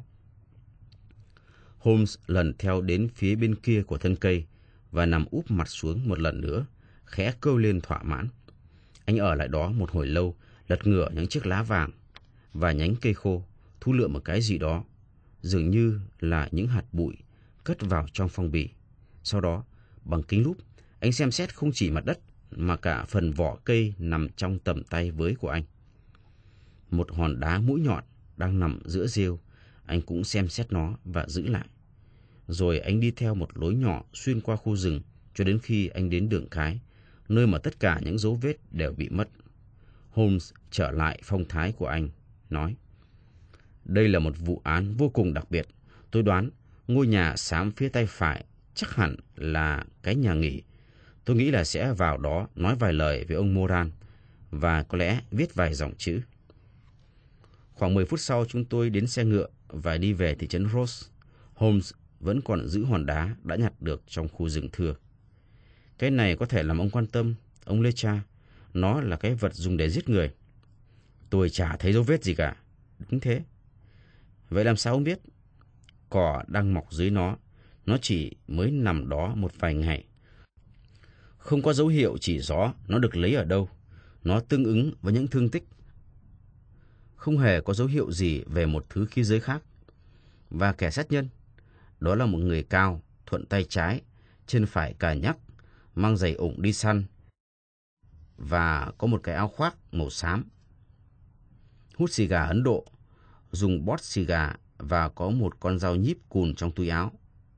Holmes lần theo đến phía bên kia của thân cây và nằm úp mặt xuống một lần nữa, khẽ kêu lên thỏa mãn. Anh ở lại đó một hồi lâu, lật ngửa những chiếc lá vàng và nhánh cây khô, thu lượm một cái gì đó, dường như là những hạt bụi, cất vào trong phong bì. Sau đó, bằng kính lúp, anh xem xét không chỉ mặt đất mà cả phần vỏ cây nằm trong tầm tay với của anh. Một hòn đá mũi nhọn đang nằm giữa rêu, anh cũng xem xét nó và giữ lại. Rồi anh đi theo một lối nhỏ xuyên qua khu rừng cho đến khi anh đến đường cái, nơi mà tất cả những dấu vết đều bị mất. Holmes trở lại phong thái của anh, nói: Đây là một vụ án vô cùng đặc biệt. Tôi đoán ngôi nhà xám phía tay phải chắc hẳn là cái nhà nghỉ. Tôi nghĩ là sẽ vào đó nói vài lời với ông Moran và có lẽ viết vài dòng chữ. Khoảng mười phút sau chúng tôi đến xe ngựa và đi về thị trấn Ross. Holmes vẫn còn giữ hòn đá đã nhặt được trong khu rừng thưa. Cái này có thể làm ông quan tâm, ông Lecha. Nó là cái vật dùng để giết người. Tôi chả thấy dấu vết gì cả. Đúng thế. Vậy làm sao ông biết? Cỏ đang mọc dưới nó. Nó chỉ mới nằm đó một vài ngày. Không có dấu hiệu chỉ rõ nó được lấy ở đâu. Nó tương ứng với những thương tích. Không hề có dấu hiệu gì về một thứ khí giới khác. Và kẻ sát nhân, đó là một người cao, thuận tay trái, chân phải cà nhắc, mang giày ủng đi săn và có một cái áo khoác màu xám. Hút xì gà Ấn Độ, dùng bót xì gà và có một con dao nhíp cùn trong túi áo.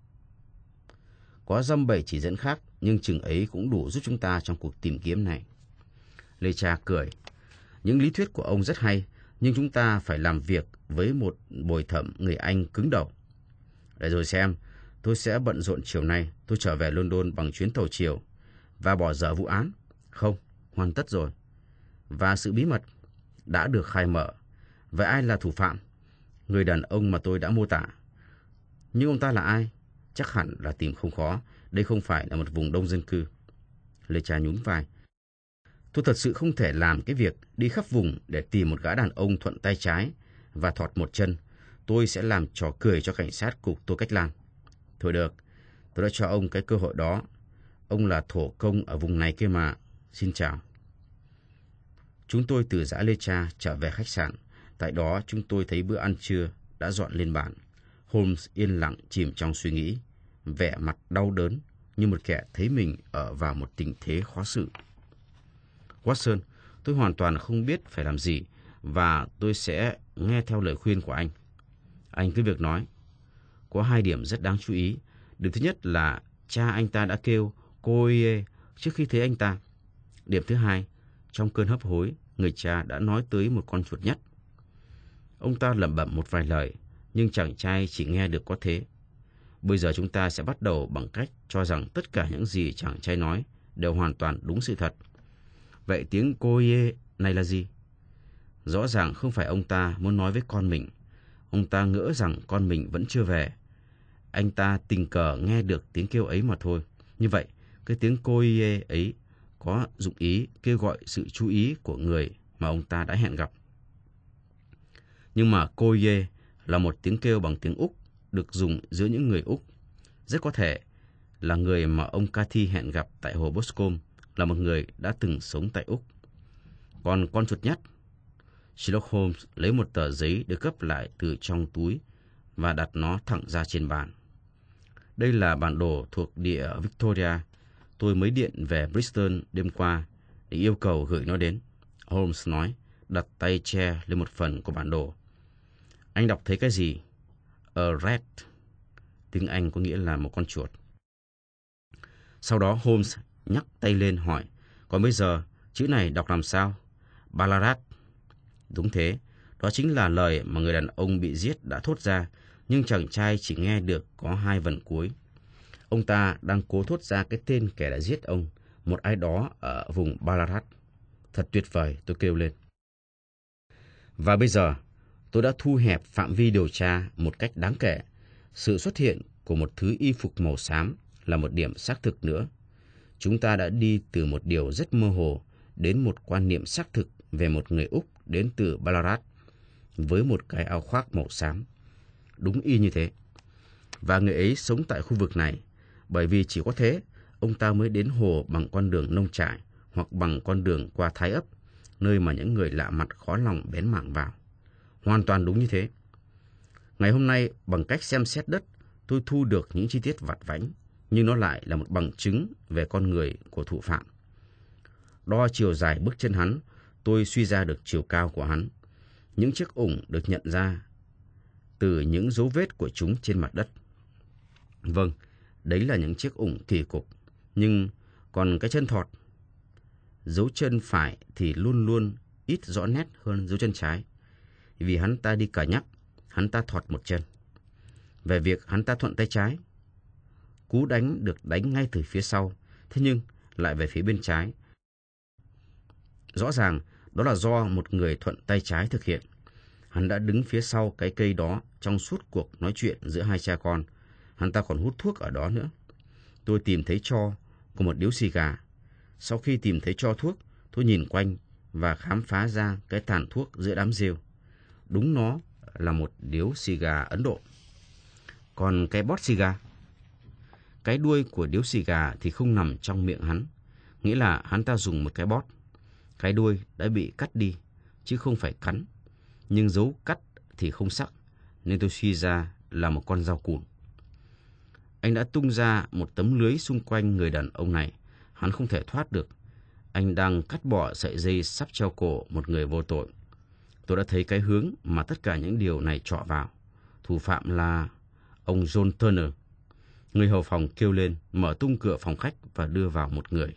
Có dăm bảy chỉ dẫn khác, nhưng chừng ấy cũng đủ giúp chúng ta trong cuộc tìm kiếm này. Lecha cười. Những lý thuyết của ông rất hay, nhưng chúng ta phải làm việc với một bồi thẩm người Anh cứng đầu. Để rồi xem, tôi sẽ bận rộn chiều nay. Tôi trở về London bằng chuyến tàu chiều. Và bỏ dở vụ án? Không, hoàn tất rồi. Và sự bí mật đã được khai mở. Vậy ai là thủ phạm? Người đàn ông mà tôi đã mô tả. Nhưng ông ta là ai? Chắc hẳn là tìm không khó. Đây không phải là một vùng đông dân cư. Lecha nhún vai. Tôi thật sự không thể làm cái việc đi khắp vùng để tìm một gã đàn ông thuận tay trái và thọt một chân. Tôi sẽ làm trò cười cho cảnh sát cục Tô Cách Lan. Thôi được, tôi đã cho ông cái cơ hội đó. Ông là thổ công ở vùng này kia mà. Xin chào. Chúng tôi từ dã Lecha trở về khách sạn. Tại đó chúng tôi thấy bữa ăn trưa đã dọn lên bàn. Holmes yên lặng chìm trong suy nghĩ, vẻ mặt đau đớn như một kẻ thấy mình ở vào một tình thế khó xử. Watson, tôi hoàn toàn không biết phải làm gì và tôi sẽ nghe theo lời khuyên của anh. Anh cứ việc nói. Có hai điểm rất đáng chú ý. Điểm thứ nhất là cha anh ta đã kêu cô ấy trước khi thấy anh ta. Điểm thứ hai, trong cơn hấp hối, người cha đã nói tới một con chuột nhắt. Ông ta lẩm bẩm một vài lời, nhưng chàng trai chỉ nghe được có thế. Bây giờ chúng ta sẽ bắt đầu bằng cách cho rằng tất cả những gì chàng trai nói đều hoàn toàn đúng sự thật. Vậy tiếng cô ấy này là gì? Rõ ràng không phải ông ta muốn nói với con mình. Ông ta ngỡ rằng con mình vẫn chưa về. Anh ta tình cờ nghe được tiếng kêu ấy mà thôi. Như vậy, cái tiếng cô ấy ấy có dụng ý kêu gọi sự chú ý của người mà ông ta đã hẹn gặp. Nhưng mà cô ấy là một tiếng kêu bằng tiếng Úc được dùng giữa những người Úc. Rất có thể là người mà ông Cathy hẹn gặp tại hồ Boscombe là một người đã từng sống tại Úc. Còn con chuột nhắt, Sherlock Holmes lấy một tờ giấy được gấp lại từ trong túi và đặt nó thẳng ra trên bàn. Đây là bản đồ thuộc địa Victoria. Tôi mới điện về Bristol đêm qua để yêu cầu gửi nó đến. Holmes nói, đặt tay che lên một phần của bản đồ. Anh đọc thấy cái gì? A rat. Tiếng Anh có nghĩa là một con chuột. Sau đó Holmes nhắc tay lên hỏi, còn bây giờ chữ này đọc làm sao? Ballarat. Đúng thế, đó chính là lời mà người đàn ông bị giết đã thốt ra, nhưng chàng trai chỉ nghe được có hai vần cuối. Ông ta đang cố thốt ra cái tên kẻ đã giết ông, một ai đó ở vùng Ballarat. Thật tuyệt vời, tôi kêu lên. Và bây giờ, tôi đã thu hẹp phạm vi điều tra một cách đáng kể. Sự xuất hiện của một thứ y phục màu xám là một điểm xác thực nữa. Chúng ta đã đi từ một điều rất mơ hồ đến một quan niệm xác thực về một người Úc đến từ Ballarat với một cái áo khoác màu xám. Đúng y như thế. Và người ấy sống tại khu vực này, bởi vì chỉ có thế ông ta mới đến hồ bằng con đường nông trại hoặc bằng con đường qua Thái Ấp, nơi mà những người lạ mặt khó lòng bén mảng vào. Hoàn toàn đúng như thế. Ngày hôm nay, bằng cách xem xét đất, tôi thu được những chi tiết vặt vãnh, nhưng nó lại là một bằng chứng về con người của thủ phạm. Đo chiều dài bước chân hắn, tôi suy ra được chiều cao của hắn. Những chiếc ủng được nhận ra từ những dấu vết của chúng trên mặt đất. Vâng, đấy là những chiếc ủng kỳ cục. Nhưng còn cái chân thọt, dấu chân phải thì luôn luôn ít rõ nét hơn dấu chân trái. Vì hắn ta đi cà nhắc, hắn ta thọt một chân. Về việc hắn ta thuận tay trái, cú đánh được đánh ngay từ phía sau, thế nhưng lại về phía bên trái. Rõ ràng đó là do một người thuận tay trái thực hiện. Hắn đã đứng phía sau cái cây đó trong suốt cuộc nói chuyện giữa hai cha con. Hắn ta còn hút thuốc ở đó nữa. Tôi tìm thấy tro của một điếu xì gà. Sau khi tìm thấy tro thuốc, tôi nhìn quanh và khám phá ra cái tàn thuốc giữa đám rêu. Đúng, nó là một điếu xì gà Ấn Độ. Còn cái bót xì gà, cái đuôi của điếu xì gà thì không nằm trong miệng hắn. Nghĩa là hắn ta dùng một cái bót. Cái đuôi đã bị cắt đi, chứ không phải cắn. Nhưng dấu cắt thì không sắc, nên tôi suy ra là một con dao cùn. Anh đã tung ra một tấm lưới xung quanh người đàn ông này. Hắn không thể thoát được. Anh đang cắt bỏ sợi dây sắp treo cổ một người vô tội. Tôi đã thấy cái hướng mà tất cả những điều này trọ vào. Thủ phạm là ông John Turner. Người hầu phòng kêu lên, mở tung cửa phòng khách và đưa vào một người.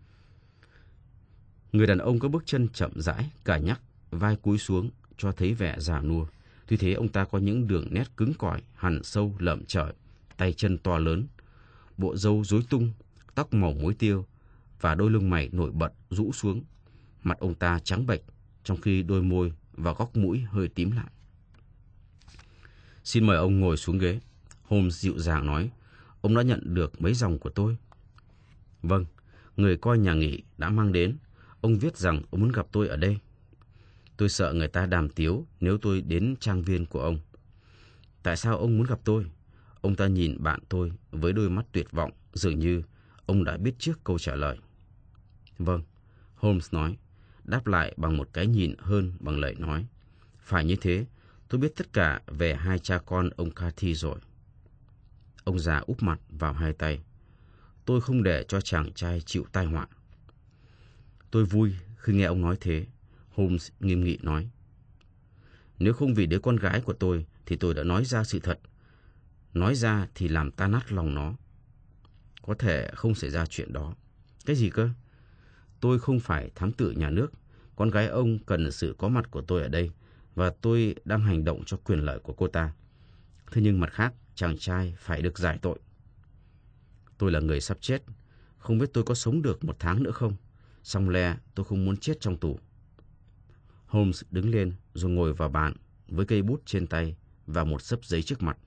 Người đàn ông có bước chân chậm rãi, cà nhắc, vai cúi xuống, cho thấy vẻ già nua. Tuy thế ông ta có những đường nét cứng cỏi, hằn sâu, lởm chởm, tay chân to lớn, bộ râu rối tung, tóc màu muối tiêu và đôi lông mày nổi bật rũ xuống. Mặt ông ta trắng bệch, trong khi đôi môi và góc mũi hơi tím lại. Xin mời ông ngồi xuống ghế. Holmes dịu dàng nói. Ông đã nhận được mấy dòng của tôi. Vâng, người coi nhà nghỉ đã mang đến. Ông viết rằng ông muốn gặp tôi ở đây. Tôi sợ người ta đàm tiếu nếu tôi đến trang viên của ông. Tại sao ông muốn gặp tôi? Ông ta nhìn bạn tôi với đôi mắt tuyệt vọng, dường như ông đã biết trước câu trả lời. Vâng, Holmes nói, đáp lại bằng một cái nhìn hơn bằng lời nói. Phải như thế, tôi biết tất cả về hai cha con ông Cathy rồi. Ông già úp mặt vào hai tay. Tôi không để cho chàng trai chịu tai họa. Tôi vui khi nghe ông nói thế, Holmes nghiêm nghị nói. Nếu không vì đứa con gái của tôi thì tôi đã nói ra sự thật. Nói ra thì làm tan nát lòng nó. Có thể không xảy ra chuyện đó. Cái gì cơ? Tôi không phải thám tử nhà nước. Con gái ông cần sự có mặt của tôi ở đây, và tôi đang hành động cho quyền lợi của cô ta. Thế nhưng mặt khác, chàng trai phải được giải tội. Tôi là người sắp chết. Không biết tôi có sống được một tháng nữa không? Song le tôi không muốn chết trong tù. Holmes đứng lên rồi ngồi vào bàn với cây bút trên tay và một xấp giấy trước mặt.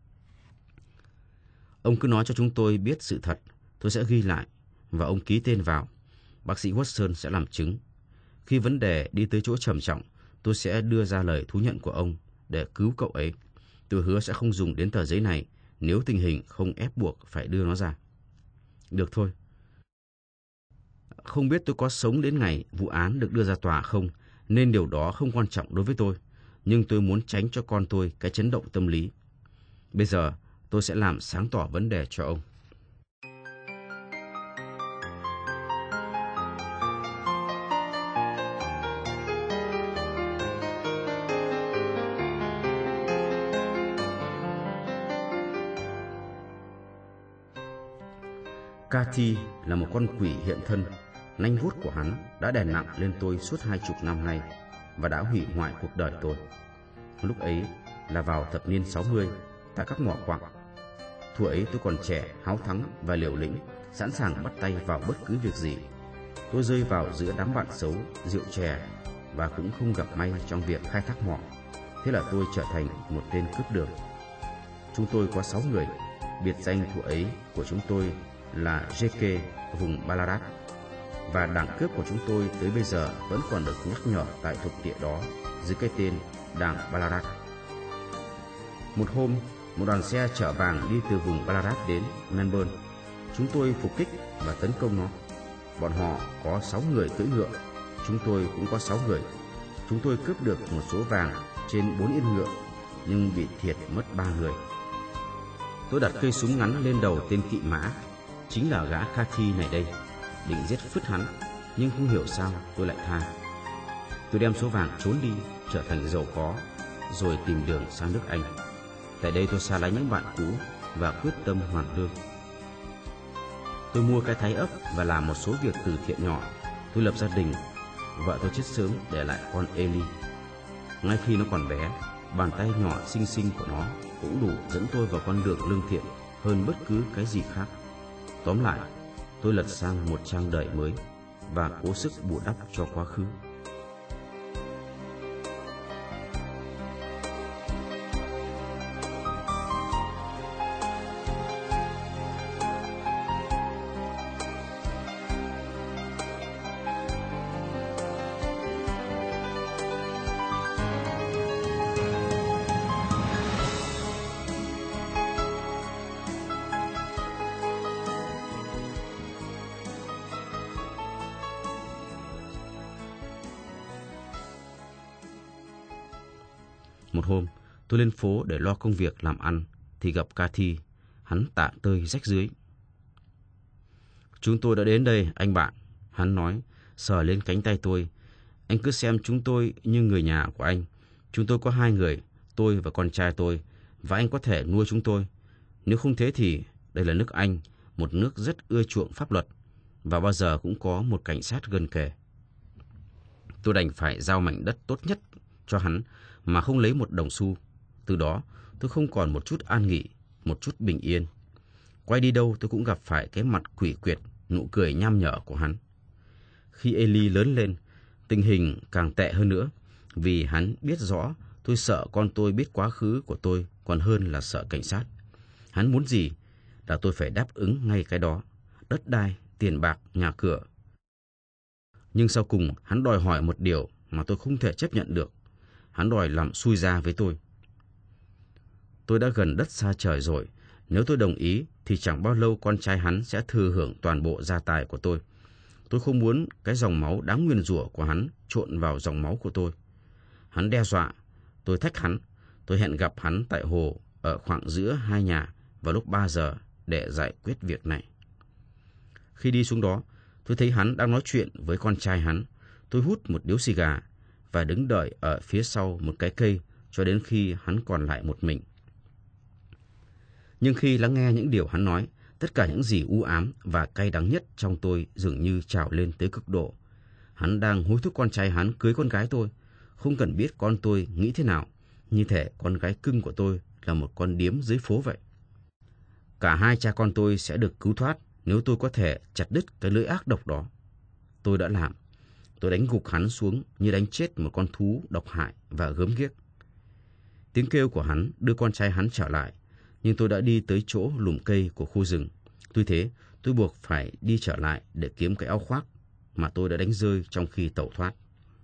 Ông cứ nói cho chúng tôi biết sự thật, tôi sẽ ghi lại và ông ký tên vào. Bác sĩ Watson sẽ làm chứng. Khi vấn đề đi tới chỗ trầm trọng, tôi sẽ đưa ra lời thú nhận của ông để cứu cậu ấy. Tôi hứa sẽ không dùng đến tờ giấy này nếu tình hình không ép buộc phải đưa nó ra. Được thôi. Không biết tôi có sống đến ngày vụ án được đưa ra tòa không, nên điều đó không quan trọng đối với tôi. Nhưng tôi muốn tránh cho con tôi cái chấn động tâm lý. Bây giờ tôi sẽ làm sáng tỏ vấn đề cho ông. Cathy là một con quỷ hiện thân. Nanh vuốt của hắn đã đè nặng lên tôi suốt hai chục năm nay và đã hủy hoại cuộc đời tôi. Lúc ấy là vào thập niên sáu mươi, tại các mỏ quặng. Thuở ấy tôi còn trẻ, háo thắng và liều lĩnh, sẵn sàng bắt tay vào bất cứ việc gì. Tôi rơi vào giữa đám bạn xấu, rượu chè và cũng không gặp may trong việc khai thác mỏ. Thế là tôi trở thành một tên cướp đường. Chúng tôi có sáu người. Biệt danh thuở ấy của chúng tôi là giê ca vùng Ballarat, và đảng cướp của chúng tôi tới bây giờ vẫn còn được nhắc nhở tại thuộc địa đó dưới cái tên đảng Ballarat. Một hôm, một đoàn xe chở vàng đi từ vùng Ballarat đến Melbourne. Chúng tôi phục kích và tấn công nó. Bọn họ có sáu người cưỡi ngựa, chúng tôi cũng có sáu người. Chúng tôi cướp được một số vàng trên bốn yên ngựa, nhưng bị thiệt mất ba người. Tôi đặt cây súng ngắn lên đầu tên kỵ mã, chính là gã Cathy này đây, định giết phứt hắn, nhưng không hiểu sao tôi lại tha. Tôi đem số vàng trốn đi, trở thành giàu có, rồi tìm đường sang nước Anh. Tại đây tôi xa lánh những bạn cũ và quyết tâm hoàn lương. Tôi mua cái thái ấp và làm một số việc từ thiện nhỏ. Tôi lập gia đình. Vợ tôi chết sớm để lại con Ellie. Ngay khi nó còn bé, bàn tay nhỏ xinh xinh của nó cũng đủ dẫn tôi vào con đường lương thiện hơn bất cứ cái gì khác. Tóm lại, tôi lật sang một trang đời mới và cố sức bù đắp cho quá khứ. một hôm, tôi lên phố để lo công việc làm ăn, thì gặp Cathy. Hắn tả tơi rách rưới. Chúng tôi đã đến đây, anh bạn. Hắn nói, sờ lên cánh tay tôi. Anh cứ xem chúng tôi như người nhà của anh. Chúng tôi có hai người, tôi và con trai tôi, và anh có thể nuôi chúng tôi. Nếu không thế thì đây là nước Anh, một nước rất ưa chuộng pháp luật, và bao giờ cũng có một cảnh sát gần kề. Tôi đành phải giao mảnh đất tốt nhất cho hắn mà không lấy một đồng xu. Từ đó, tôi không còn một chút an nghỉ, một chút bình yên. Quay đi đâu tôi cũng gặp phải cái mặt quỷ quyệt, nụ cười nham nhở của hắn. Khi Ellie lớn lên, tình hình càng tệ hơn nữa, vì hắn biết rõ tôi sợ con tôi biết quá khứ của tôi còn hơn là sợ cảnh sát. Hắn muốn gì là tôi phải đáp ứng ngay cái đó, đất đai, tiền bạc, nhà cửa. Nhưng sau cùng hắn đòi hỏi một điều mà tôi không thể chấp nhận được. Hắn đòi làm xui gia với tôi. Tôi đã gần đất xa trời rồi. Nếu tôi đồng ý thì chẳng bao lâu con trai hắn sẽ thừa hưởng toàn bộ gia tài của tôi. Tôi không muốn cái dòng máu đáng nguyền rủa của hắn trộn vào dòng máu của tôi. Hắn đe dọa, tôi thách hắn. Tôi hẹn gặp hắn tại hồ ở khoảng giữa hai nhà vào lúc ba giờ để giải quyết việc này. Khi đi xuống đó, tôi thấy hắn đang nói chuyện với con trai hắn. Tôi hút một điếu xì gà và đứng đợi ở phía sau một cái cây cho đến khi hắn còn lại một mình. Nhưng khi lắng nghe những điều hắn nói, tất cả những gì u ám và cay đắng nhất trong tôi dường như trào lên tới cực độ. Hắn đang hối thúc con trai hắn cưới con gái tôi, không cần biết con tôi nghĩ thế nào, như thể con gái cưng của tôi là một con điếm dưới phố vậy. Cả hai cha con tôi sẽ được cứu thoát nếu tôi có thể chặt đứt cái lưỡi ác độc đó. Tôi đã làm. Tôi đánh gục hắn xuống như đánh chết một con thú độc hại và gớm ghiếc. Tiếng kêu của hắn đưa con trai hắn trở lại, nhưng tôi đã đi tới chỗ lùm cây của khu rừng. Tuy thế, tôi buộc phải đi trở lại để kiếm cái áo khoác mà tôi đã đánh rơi trong khi tẩu thoát.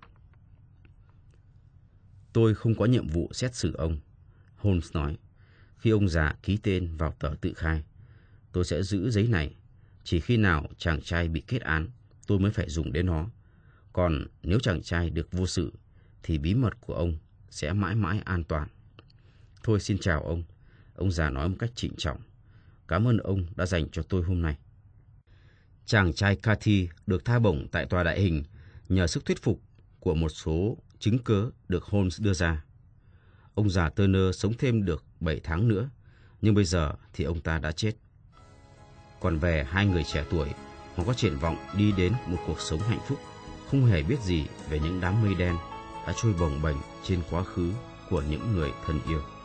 Tôi không có nhiệm vụ xét xử ông, Holmes nói. Khi ông già ký tên vào tờ tự khai, tôi sẽ giữ giấy này. Chỉ khi nào chàng trai bị kết án, tôi mới phải dùng đến nó. Còn nếu chàng trai được vô sự, thì bí mật của ông sẽ mãi mãi an toàn. Thôi xin chào ông, ông già nói một cách trịnh trọng. Cảm ơn ông đã dành cho tôi hôm nay. Chàng trai Cathy được tha bổng tại tòa đại hình nhờ sức thuyết phục của một số chứng cớ được Holmes đưa ra. Ông già Turner sống thêm được bảy tháng nữa, nhưng bây giờ thì ông ta đã chết. Còn về hai người trẻ tuổi, họ có triển vọng đi đến một cuộc sống hạnh phúc, không hề biết gì về những đám mây đen đã trôi bồng bềnh trên quá khứ của những người thân yêu.